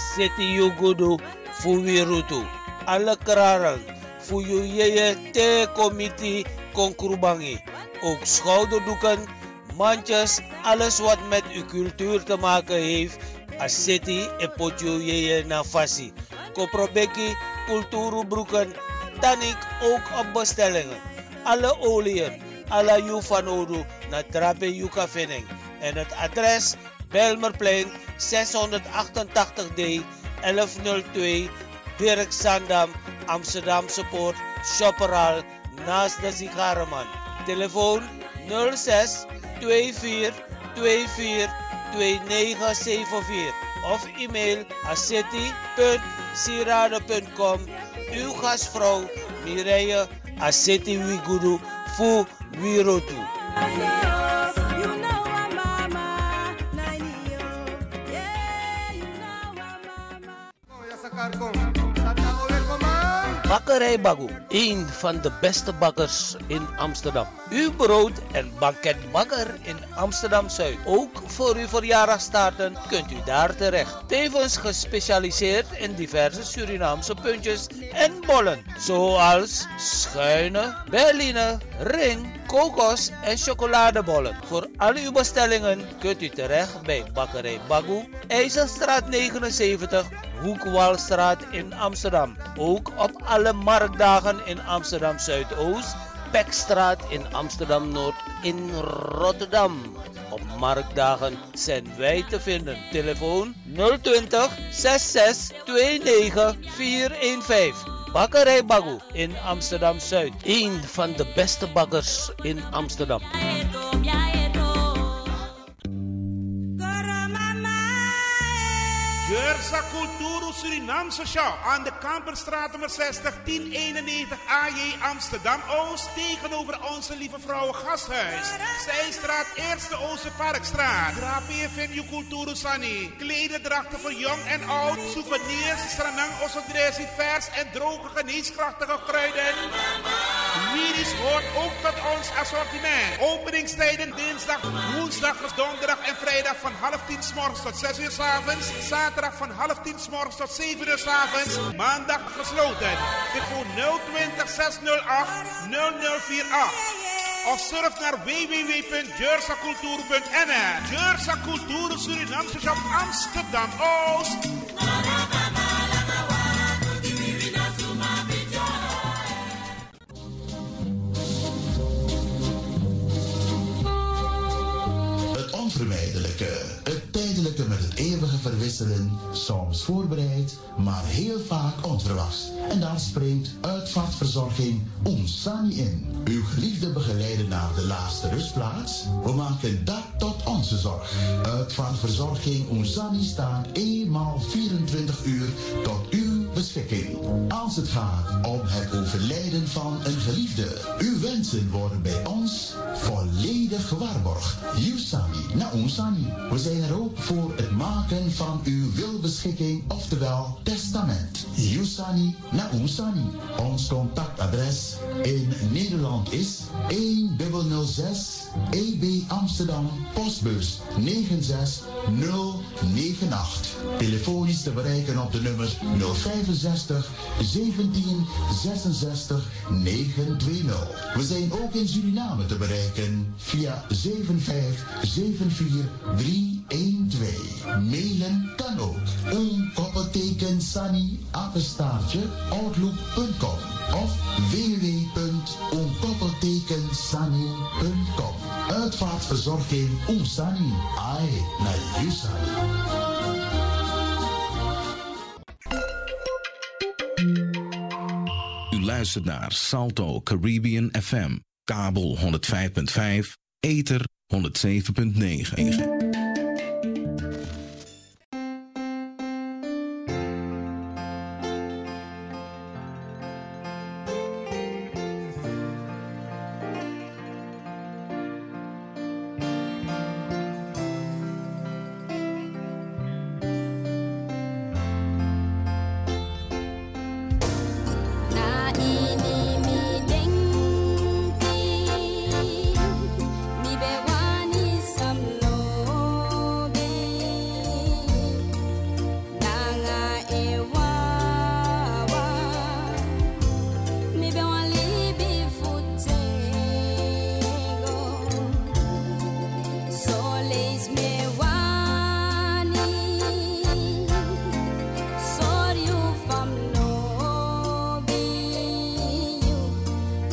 City Yugudu Fuwirutu. Alle kraren. Fuyu yeye te committee konkrubangi. Ook schouderdoeken, mandjes, alles wat met uw cultuur te maken heeft. A City e potju yeye na fasi. Koprobeki, cultuurbroeken, tanik ook op bestellingen. Alle oliën, alle Jufanodu na Trape Jukavening. En het adres Belmerplein 688D 1102 Dirk Sandam, Amsterdamse Poort, Shopperal, naast de Sigarenman. Telefoon 06 24 24 2974 of e-mail aceti.sirade.com. Uw gastvrouw Mireille Aceti Wigudu Fu Wirotu. Bakkerij Bagu, een van de beste bakkers in Amsterdam. Uw brood- en banketbakker in Amsterdam-Zuid. Ook voor uw verjaardagstaarten kunt u daar terecht. Tevens gespecialiseerd in diverse Surinaamse puntjes en bollen. Zoals schuine, berline, ring, kokos en chocoladebollen. Voor al uw bestellingen kunt u terecht bij Bakkerij Bagu, IJzerstraat 79, Hoekwalstraat in Amsterdam. Ook op alle marktdagen in Amsterdam Zuidoost, Pekstraat in Amsterdam Noord in Rotterdam. Op marktdagen zijn wij te vinden. Telefoon 020 66 29 415. Bakkerij Bagu in Amsterdam Zuid. Een van de beste bakkers in Amsterdam. Gersa Culturo Surinaamse Show aan de Kamperstraat nummer 60 1091 AJ Amsterdam Oost tegenover onze lieve vrouwen gasthuis. Zijstraat 1e Ooster Parkstraat. Drape Venue Culturo Sani. Klederdrachten voor jong en oud. Souvenirs, stranang, osodresi, vers en droge geneeskrachtige kruiden. Miris hoort ook tot ons assortiment. Openingstijden dinsdag, woensdag, donderdag en vrijdag van 9:30 's morgens tot 6 uur 's avonds. Zaterdag van 9:30 's morgens tot 7 uur 's avonds. Maandag gesloten. Telefoon 020 608 0048. Of surf naar www.jersacultuur.nl. Jersa Cultuur Surinaamse Shop Amsterdam Oost. Het onvermijdelijke, het tijdelijke met het eeuwige verwisselen, soms voorbereid, maar heel vaak onverwachts. En daar springt Uitvaartverzorging Oensani in. Uw geliefde begeleider naar de laatste rustplaats? We maken dat tot onze zorg. Uitvaartverzorging Oensani staat eenmaal 24 uur tot uw beschikking. Als het gaat om het overlijden van een geliefde. Uw wensen worden bij ons volledig gewaarborgd. Yusani na Oensani. We zijn er ook voor het maken van uw wilbeschikking, oftewel testament. Yusani na Oensani. Ons contactadres in Nederland is 1006 EB Amsterdam, postbus 96098. Telefonisch te bereiken op de nummers 065 17 66 920. We zijn ook in Suriname te bereiken via 7574 312. Mailen kan ook. Koppelteken Sani apenstaartje outlook.com of www.onkoppeltekensani.com. Uitvaartverzorging Oensani. Ai na Yusani. U luistert naar Salto Caribbean FM, kabel 105.5, ether 107.9. Mi bewani samlo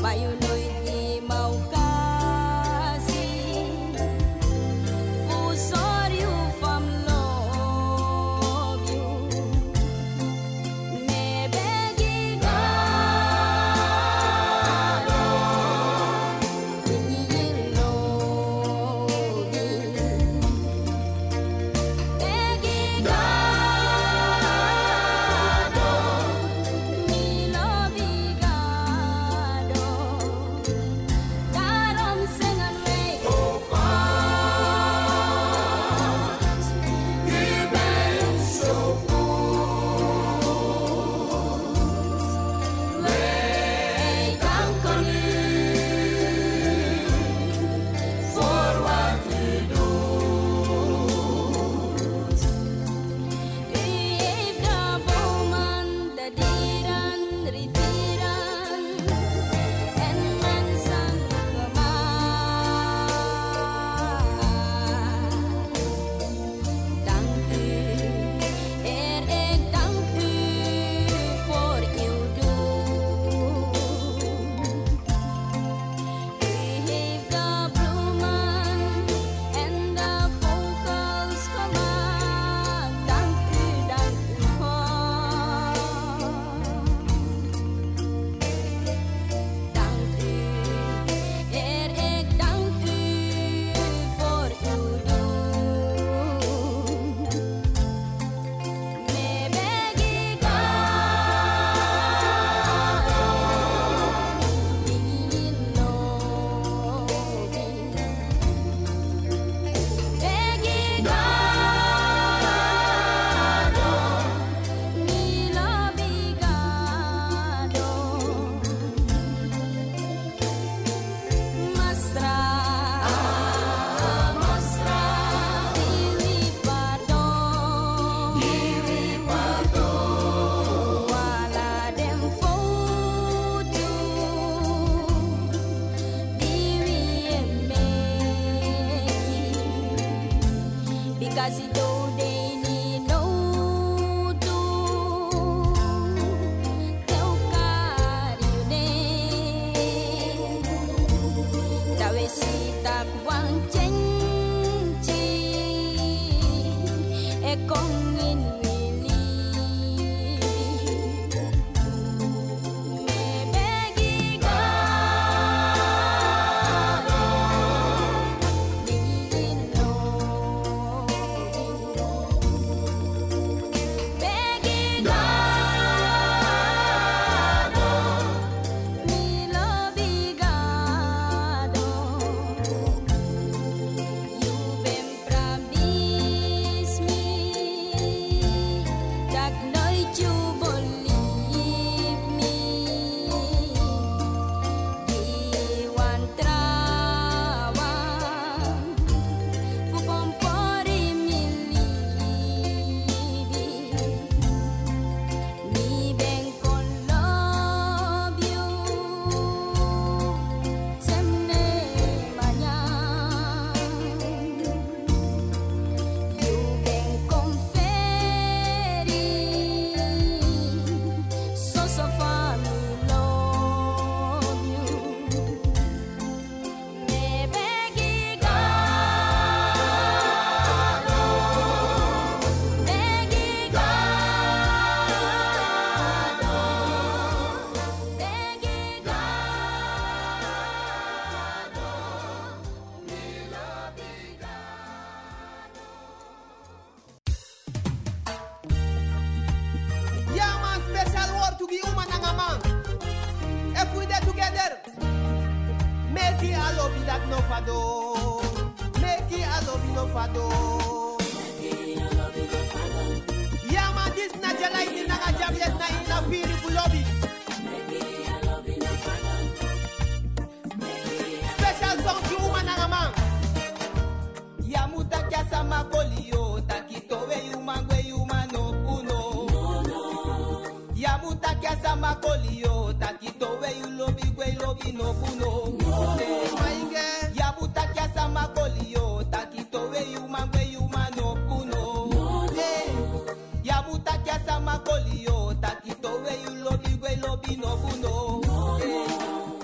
Afa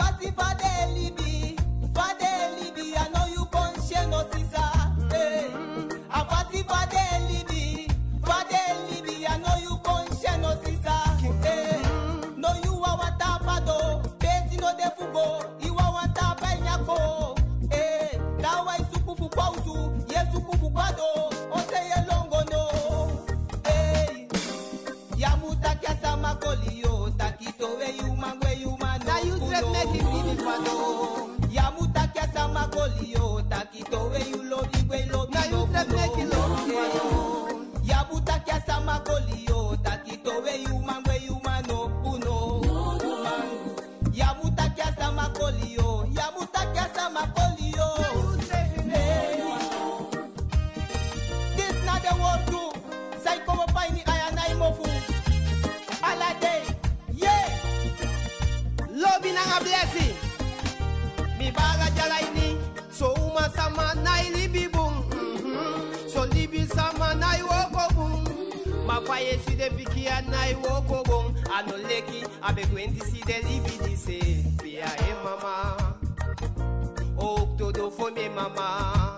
Avasi Vadelibi, Vadelibi, I know you conscious no sisa. Avasi Vadelibi, Vadelibi, I know you conscious no sisa. No you are what tapado, besi no de fugo, you are what tapanyako. Dawa isukufu pauzu, yesukufu kwado, ose ye longo no. Yamuta kiasa makolio, takito we human. Na you said make it really fado. Yamuta kiasa makolio, takito we you love you we love. Na you said make it love fado. Yamuta kiasa makolio, takito we human no puno. Yamuta kiasa makolio, yamuta kiasa makolio. This not the word too. Say come find me I and I mofu. Alade, yeah. Love in a blessing. Mi baga jalaini. So uma sama na ilibi boom. So libi sama na iwoko boom. Ma faye si de pikia na iwoko boom. Ano leki abe gwenti si de libi dise. Pia e mama. Ok todo for me mama.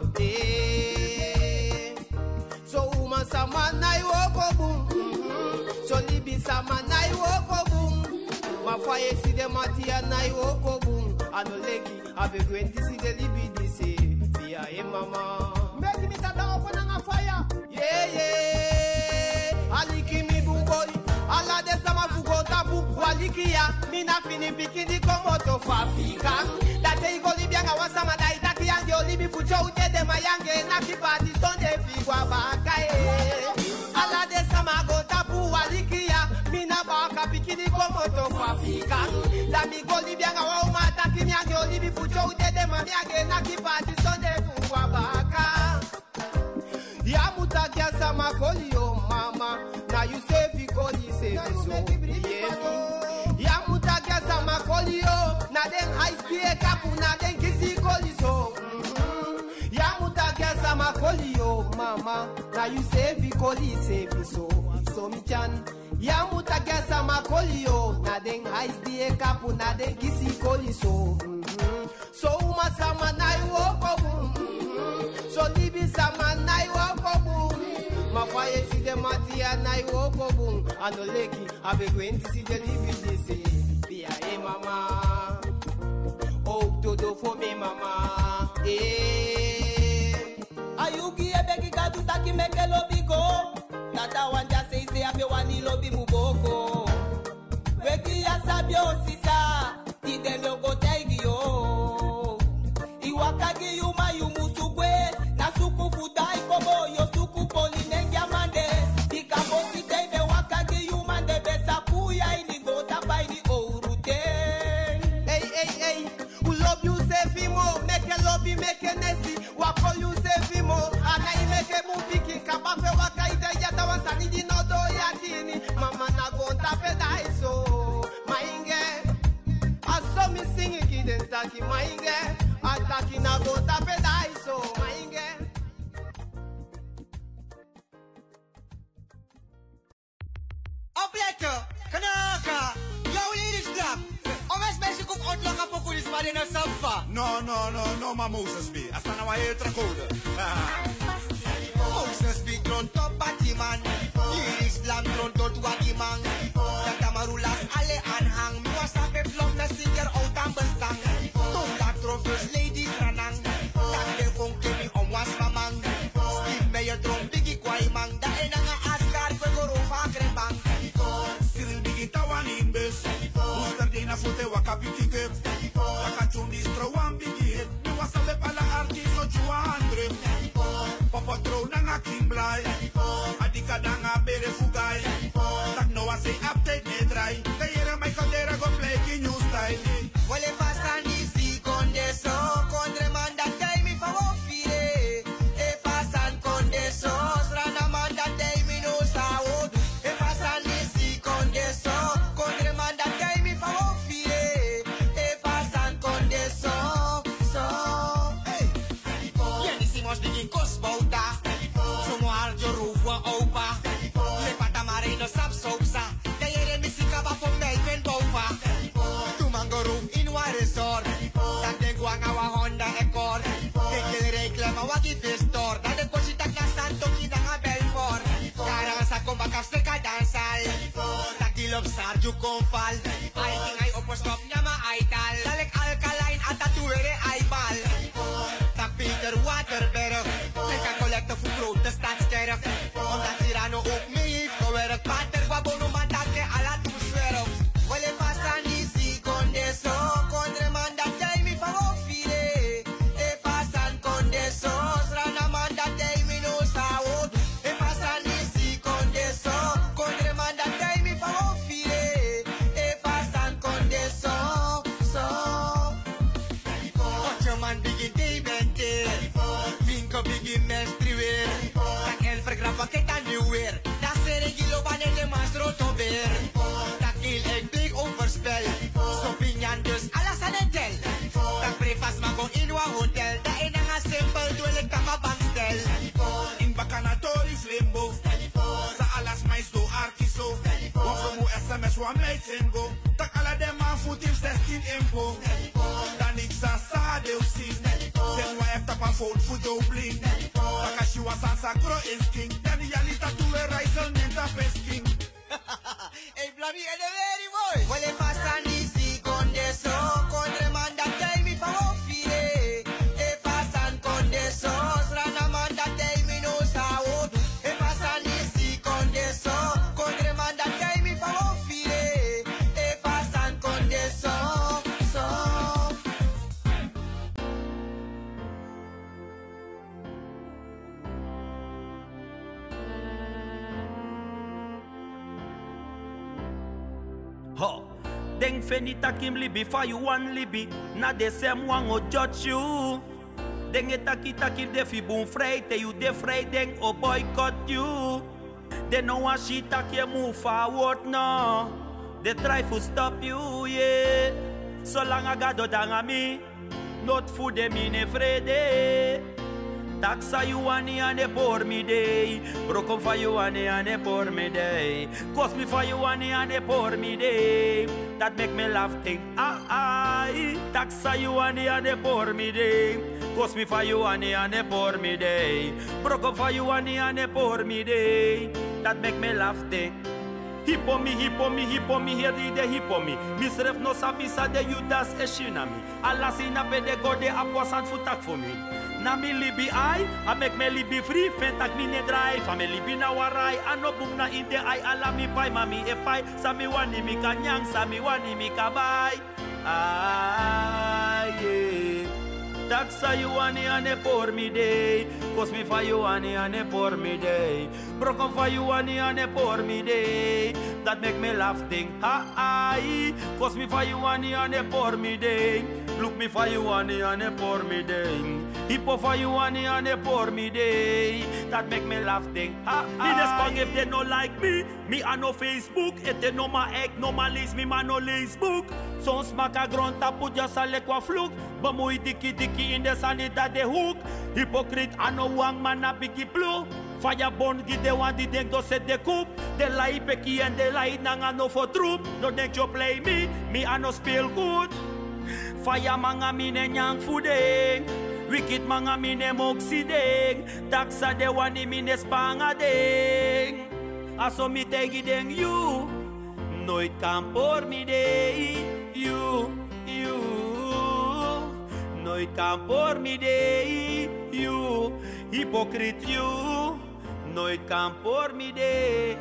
So uma sama na iwoko boom. So libi sama na iwoko boom. Ma faye si de matia na iwoko boom. Ano leki abe gwenti si de libi dise. Pia e mama. Make me tada open a fire. Yeah. Aliki mi bungoi. Ala de sama fugo tabu. Waliki ya. Mina fini bikini komoto fafika. Date iko libya nga wasama da itaki yange olibi fucho unyede mayange. Naki party Sunday figwa baka Ala de sama go tabu waliki ya. Mina baka bikini komoto fafika. La mi go libya nga wa umata kimi yange olibi fucho unyede mayange. Naki party Sunday figwa baka. Ya mutakia sama kolio mama. Na you say fi koli say so. Ya mutakia sama kolio. Na den high speed kapu na den kisi koli so. Ya mutakia sama kolio mama. Na you say fi koli say so. So mi chan. Ya mutakia sama kolio. Na den high speed kapu na den kisi koli so. So uma sama na you woko. So libi sama na iwoko boom. Mafaye si de matia na iwoko boom. Ano leki abe gwenti si de libi disi. Pia e mama. Oh todo for me mama. Ayuki ebeki kadu taki meke lobi go. Tata wanja se abe wani lobi muboko. Weki ya sabio sisa. Tide moko taigi yo. Iwakagi yuma yumusugwe. Suku futai kobo yo suku poline yamande Dikabo si tebe wakagi yumande Besa puya ini gota pa ini ourute Hey Who love you say fimo Meke lobby meke nesi Wako you say fimo Ana imeke mupiki Kabafe waka ite yata wansani di nodo yakini Mama na gonta pedaiso Mainge Aso mi singi kiden taki mainge Ataki na gonta pedaiso Mainge Opletten, kanaka, jouw liedjesklap. Onwijs mensen komt ontlachen voor kulis maar in een salva. No, maar Moses B. Asana wa heel trakode. Moses B. Tron top batiman. Liedjesklap tron tot wadiman. Tatamarulas alle aanhang. Muasa pe vlog na singer out aan bestang. Tonda tron first lady granang. Tak de fong kemi om was mamang. Steve Meyer tron biggie kwai mang. Da en nga askar kwe goro va krembang. Cyril bigi tawani imbes. Booster dina fute wakapi kike. Wakachun distro wan bigi hit. Mi wasabe pala artist o juwa andre. Papa tro nanga king blai. Adika danga bere fugay. Tak no wase tu kon fal. Ay ting ay opostop nyama ay tal. Dalek alkaline at atuere ay bal. Tak Peter waterberg. Leka collecte voor grote stadskerk. Omdat Cyrano ook mee heeft gewerkt. Pater wabono mandat ke ala toeswerf. Wale pasan disi kondeso. Kondre mandat jij mi van ofire. E pasan kondeso. Srana mandat jij mi no saodu. E pasan disi kondeso. Kondre mandat jij mi van ofire. E pasan kondeso. So. Ocho man begin day bente. Vinko begin mestri weer. Tak el vergrapa ke ta nu weer. Dat sere gilo banen de masro to weer. Tak il ek big overspel. So pinyan dus alas aan het tel. Tak breakfast mago in wa hotel. Da in nga simple duele kama bangstel. In Bacanatori Flimbo. Sa alas mais do arkiso. Wafo mo SMS wa mei tengo. Tak ala de man futim 16 impo. Dan ik sa deu sim. Sen wa efta pa fold fu dobling. Takashi wa sansa gro insking. Dan yanita tuwe raisel nenta pesking. Hey, Blami, en de very boy. Wale pasan disi kondeso. Kondre mandat jij mi van ofire. E pasan kondeso. Srana mandat jij mi no saodu. E pasan disi kondeso. Kondre mandat jij mi van ofire. E pasan kondeso. So. Ho, denk fenita kim libi fa you one libi. Na de sem wango judge you. Denk etaki defi boom vrij. Te you de vrij denk o boycott you. They know what she tak you move forward no. They try to stop you, yeah. So long agado danga mi. Not for them in every day. Taxa you ane por me day. Broken for you ane por me day. Cost me for you ane por me day. That make me laugh think. Taxa you ane por me day. Cost me for you ane por me day. Broken for you ane por me day. That make me laugh think. Hippo me, here the hippo me. Misref no sabisa de you das eshinami. Allah sina pede gode apwasan futak for me. Na mi libi I make me libi free. Fentak mi ne dry, fa me libi na warai. Ano bung na inde I ala mi pai, mami e pai. Sami wani mi kanyang, sami wani mi kabay. Yeah. Taxa you ane por me day. Cos me fa you ane por me day. Broken for you ane por me day. That make me laugh think. Cos me fa you ane por me day. Look me for you ane por me day. Hippo for you ane por me day. That make me laugh think. If they no like me a no Facebook. If they no ma ek, no ma lees me ma no Facebook. Soms maka gronta put ya sale kwa fluk. Bamoy diki in the sanita de hook. Hypocrite ano wang man a bigi blue. Fire bond gi de wan di denk to set de koop. De lai peki en de lai nang ano for troop. No denk you play me ano speel good. Fire manga mine nyang fudeng. Wicked manga mine moksideng. Taxa de wani mine spanga deng. Aso mi tegi deng you. Nooit kan por mi day. You. Nooit kan por mi day. You. Hypocrite you. Nooit kan por mi day.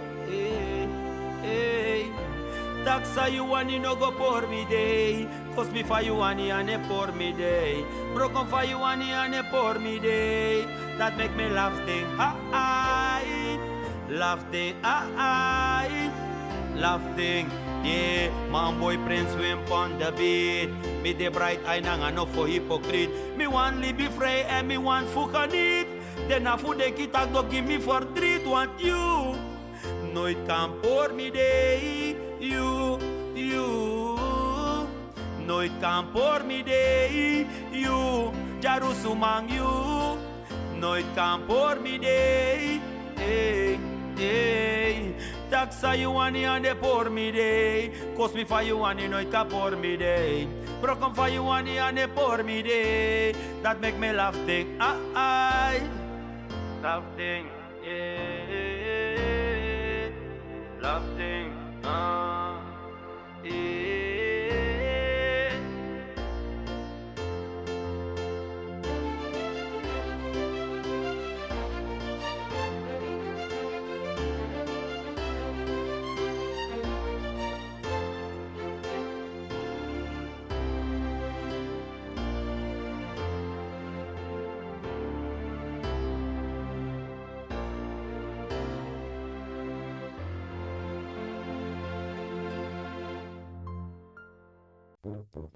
Taxa you wani no go por mi day. Cos me fa you wani ane por mi day. Broken fa you wani ane por mi day. That make me laugh thing. Laugh thing. Laugh thing. Yeah, man boy prince swim on the beat. Me the bright eye nang ano for hypocrite. Me want libi free and me want fuka need. Then a food de kita go give me for treat. Want you. Nooit kan por me day. You. Nooit kan por me day. You. Jarusumang you. Nooit kan por me day. Taxa you ane por me day. Cos me fa you ane nooit kan por me day. Broken fa you ane por me day. That make me laugh think. Laugh thing. Laugh thing.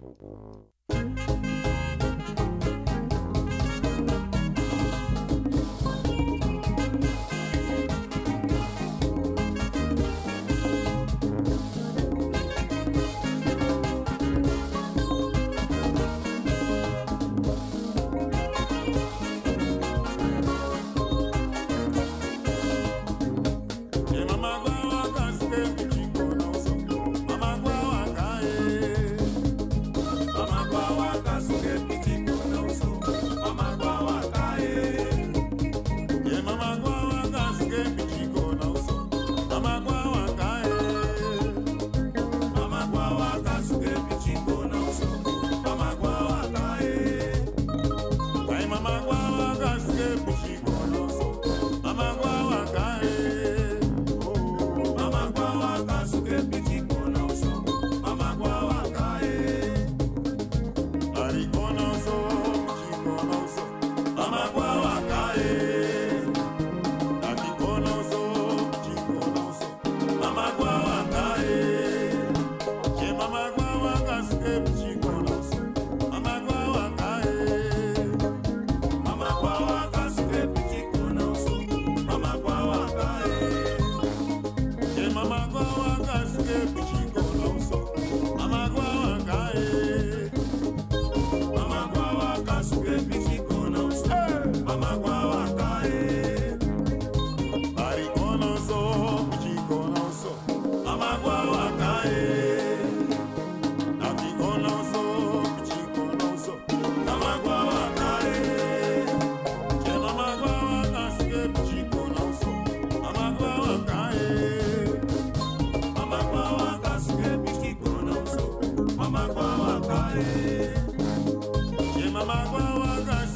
Mama,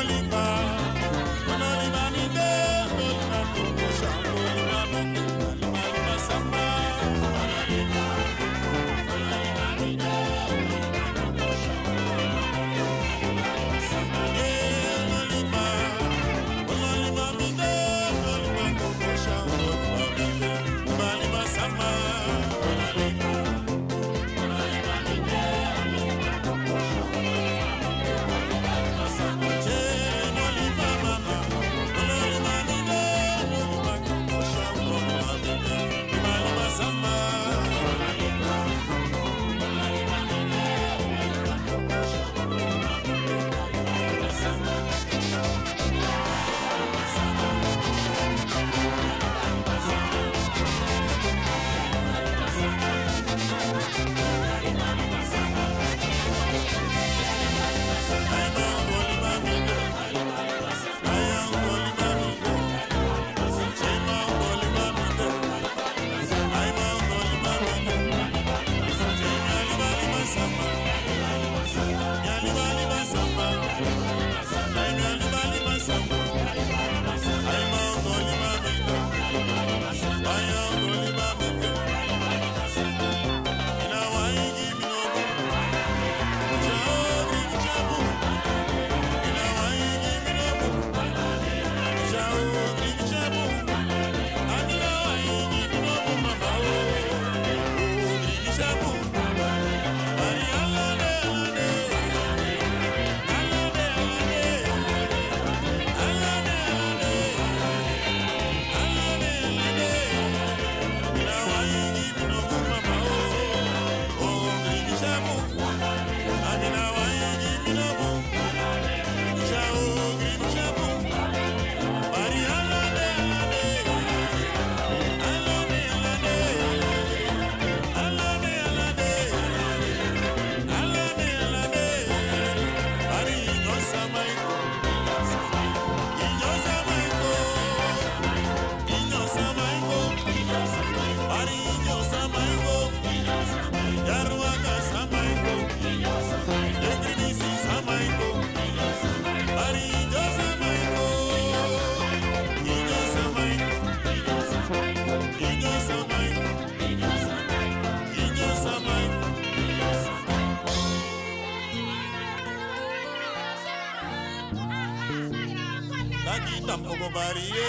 Tampoco varíe,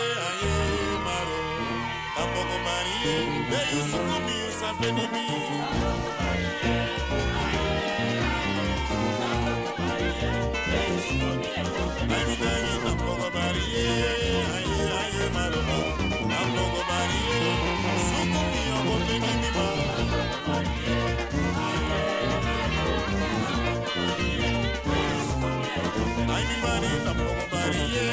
aye, maro. Tampoco varíe, de uso conmigo, sabe de mí. Ay, mi dani, tampoco varíe, aye, aye, maro. Tampoco varíe, su conmigo, porque ni mi va. Ay, mi mari, tampoco varíe.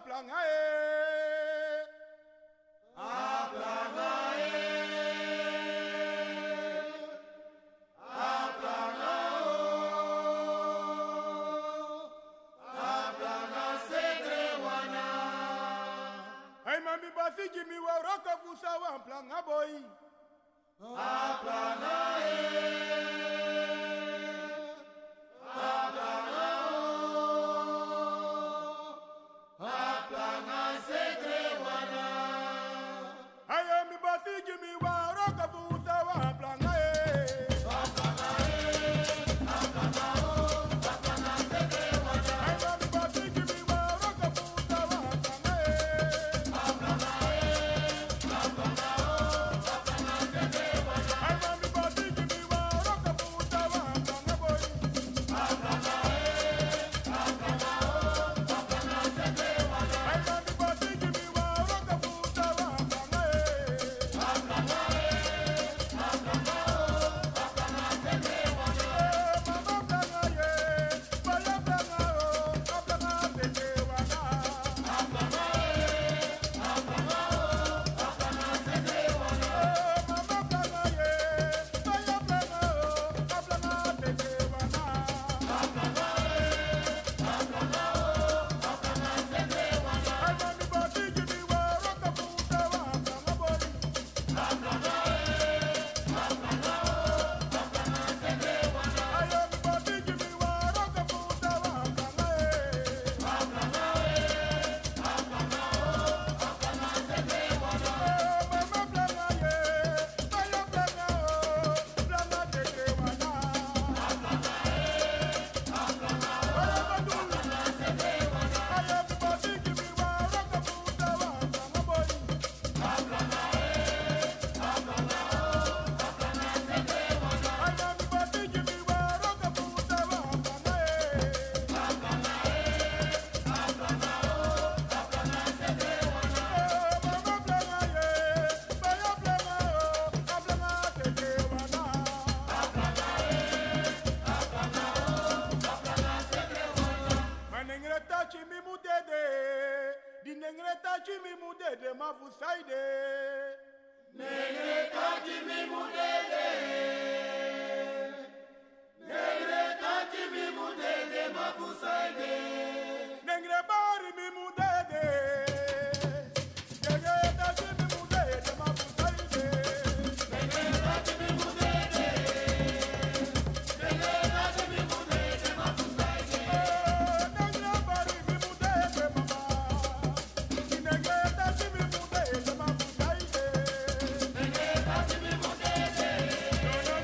No, no.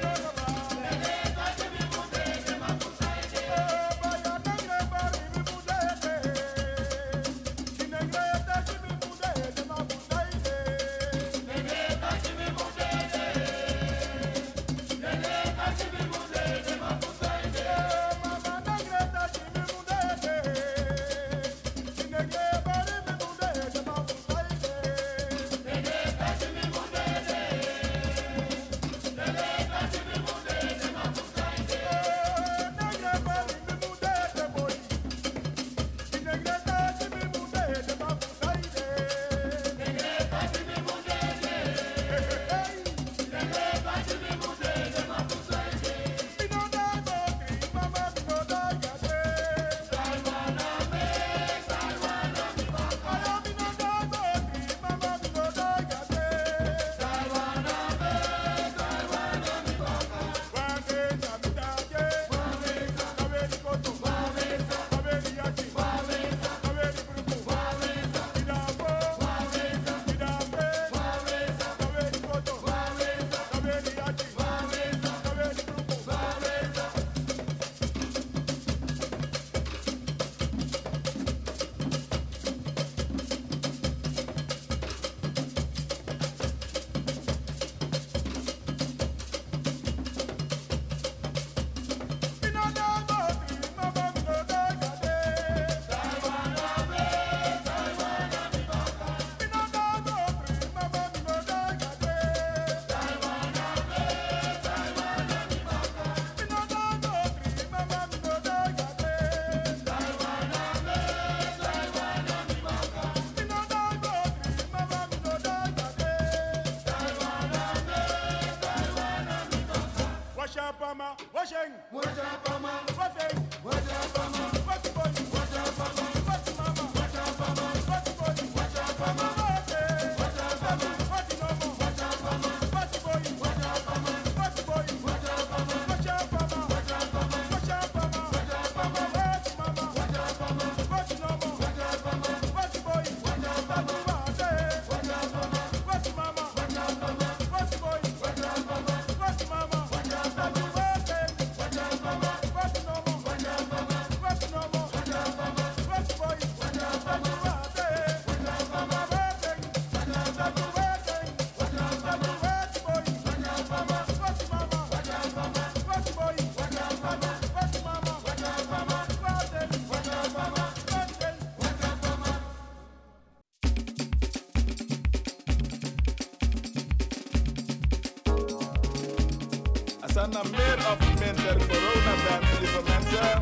Sana meer of minder corona bent, lieve mensen.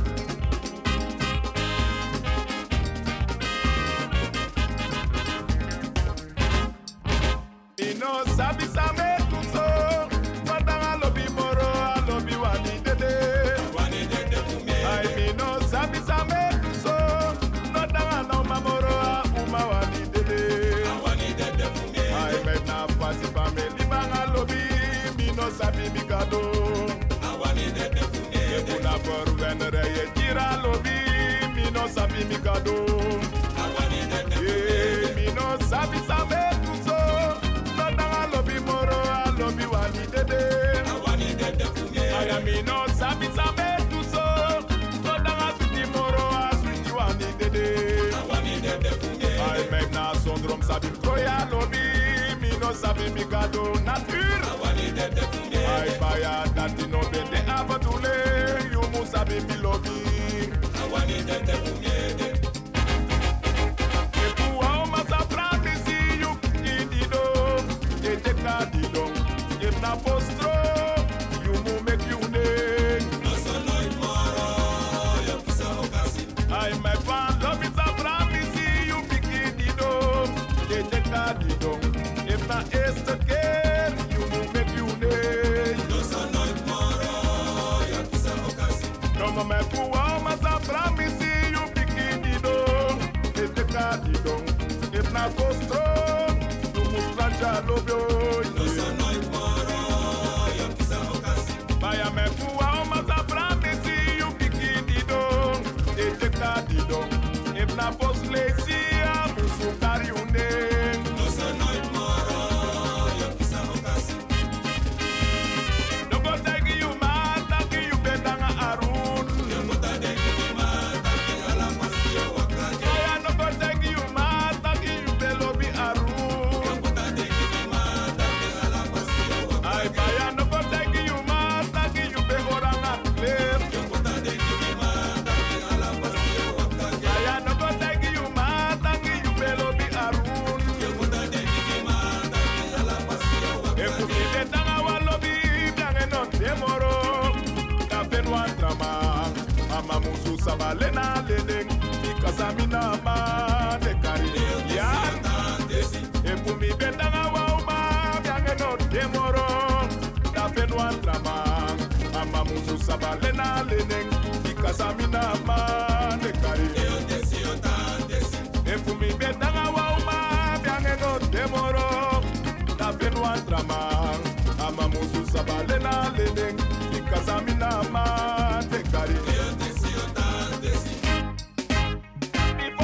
Mino sabi same tuso, madanga lobi moro, lobi wani dede. Wani dede fume. Ay mino sabi same tuso, madanga no mamoro, uma wani dede. Wani dede fume. Ay mena pasi pame libanga lobi. No sabi mi gado awani de fune kuna por venere ye tira lobi mi no sabi mi gado awani de mi no sabi sabe tuso no danga lobi moro lobi wani de awani de fune aya mi no sabi sabe tuso no danga suti moro suti wani de awani de fune ay meg na sondrom sabi koya lobi mi no sabi mi gado nature awani de ay baya dati no be de abadule you musa be mi lobi awani de fumede e puwa o masa prati si you idido e te kadido e na postro you mu make you ne no so no imoro yo kisa okasi ay my fan love is a prati si you pikidido e te kadido e na este care you mu make you ne me puwa masa pramisi you pikidido ete kadido if na kostro you muslancha lobyo no so no imoro yo kisa okasi baya me puwa masa pramisi you pikidido ete kadido if na poslesi musukari une no so no imoro yo kisa okasi dogo tagi you mata ki you betanga aru Mamusu sabalena leneng ikasamina ma de kari ya epumi bendanga wauma byange no demoro da penwan drama mamusu sabalena leneng ikasamina ma de kari epumi bendanga wauma byange no demoro da penwan drama mamusu sabalena leneng ikasamina ma